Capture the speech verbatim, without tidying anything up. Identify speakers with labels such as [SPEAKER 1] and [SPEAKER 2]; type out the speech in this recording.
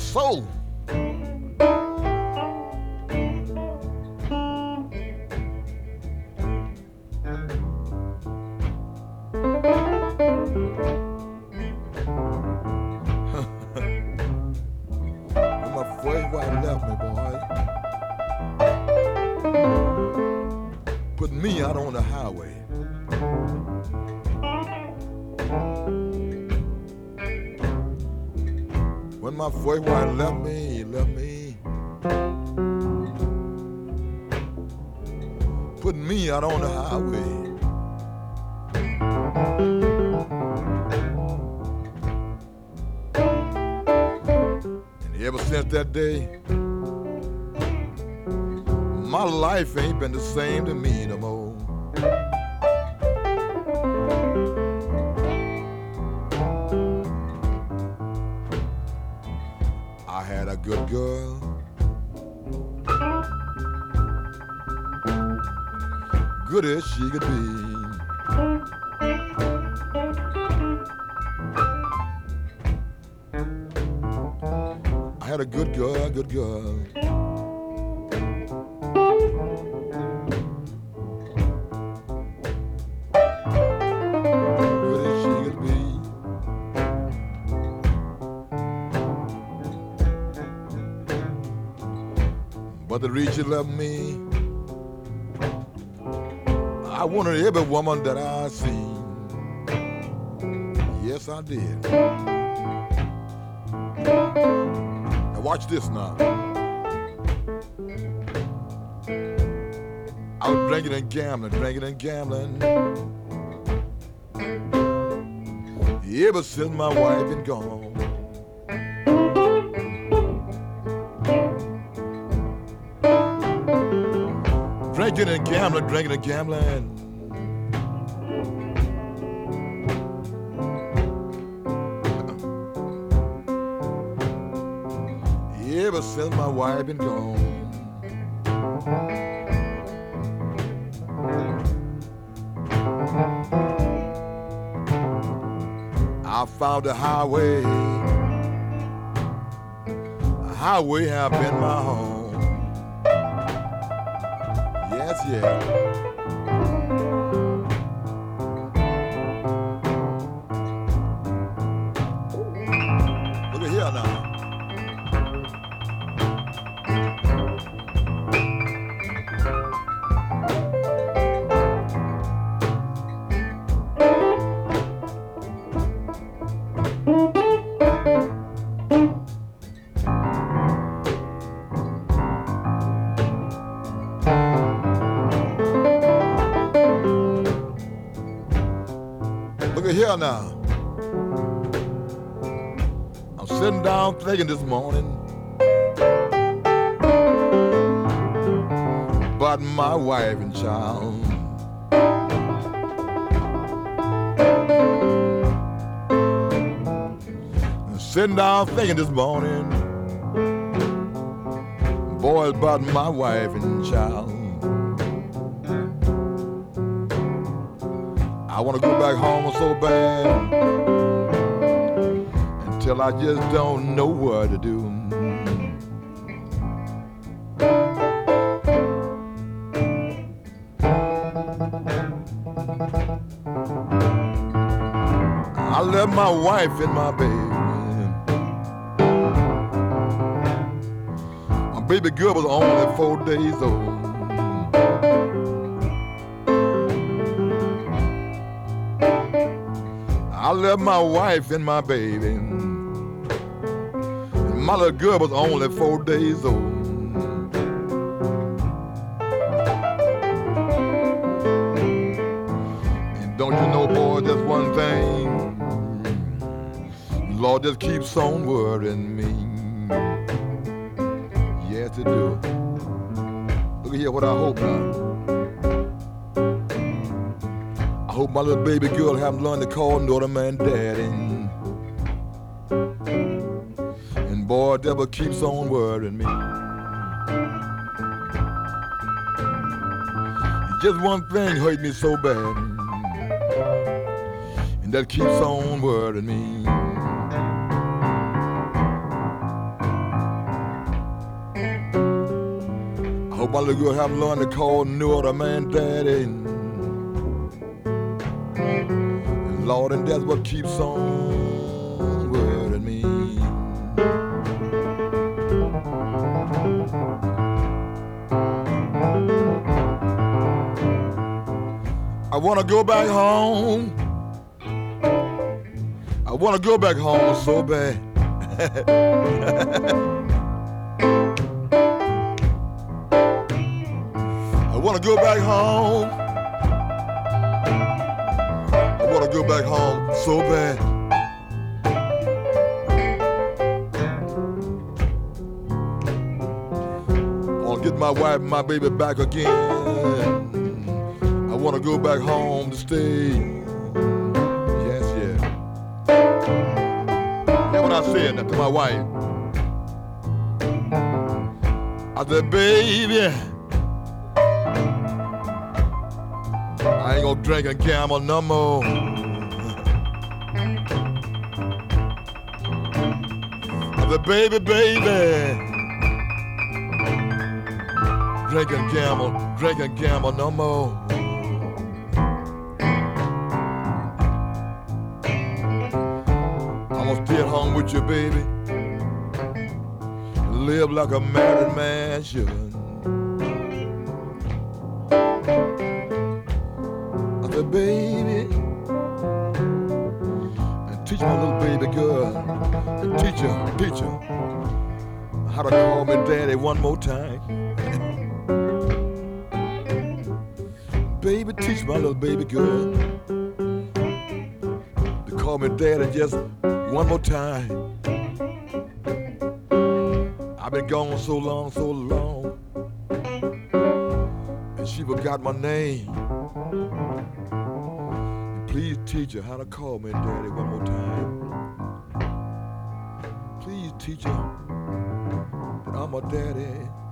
[SPEAKER 1] soul. When my first wife left me, boy, put me out on the highway. When my first wife left me, left me, put me out on the highway. And ever since that day, my life ain't been the same to me no more. I had a good girl, good as she could be. I had a good girl, good girl. Good as she could be. But the reason she loved me, I wanted every woman that I seen. Yes, I did. Now watch this now. I was drinking and gambling, drinking and gambling. Ever since my wife been gone. Drinking and gambling, drinking and gambling. Ever since my wife been gone. I found a highway. A highway have been my home. Yes, yeah. Look at here now. Look at here now. I'm sitting down thinking this morning about my wife and child. I'm sitting down thinking this morning, boy, about my wife and child. I want to go back home so bad until I just don't know what to do. I left my wife and my baby. My baby girl was only four days old. I left my wife and my baby. And my little girl was only four days old. And don't you know, boy, just one thing, Lord just keeps on worrying me. Yes, it do. Look at here what I hope now. I hope my little baby girl haven't learned to call no other man daddy. And boy, devil keeps on worrying me. Just one thing hurt me so bad, and that keeps on worrying me. Hope my little girl have learned to call no other man daddy. And Lord, and that's what keeps on worrying me. I wanna go back home. I wanna go back home so bad. I wanna go back home. I wanna go back home so bad. I wanna get my wife and my baby back again. I wanna go back home to stay. Yes, yeah. Hear what I said to my wife. I said, baby, I ain't gonna drink and gamble no more. I said, baby, baby, drink and gamble, drink and gamble no more. I'm gonna stay at home with you, baby. Live like a married man should. I said, baby, and teach my little baby girl, and teach her, teach her how to call me daddy one more time. Baby, teach my little baby girl to call me daddy just one more time. I've been gone so long, so long, and she forgot my name. And please teach her how to call me daddy one more time. Please teach her that I'm a daddy.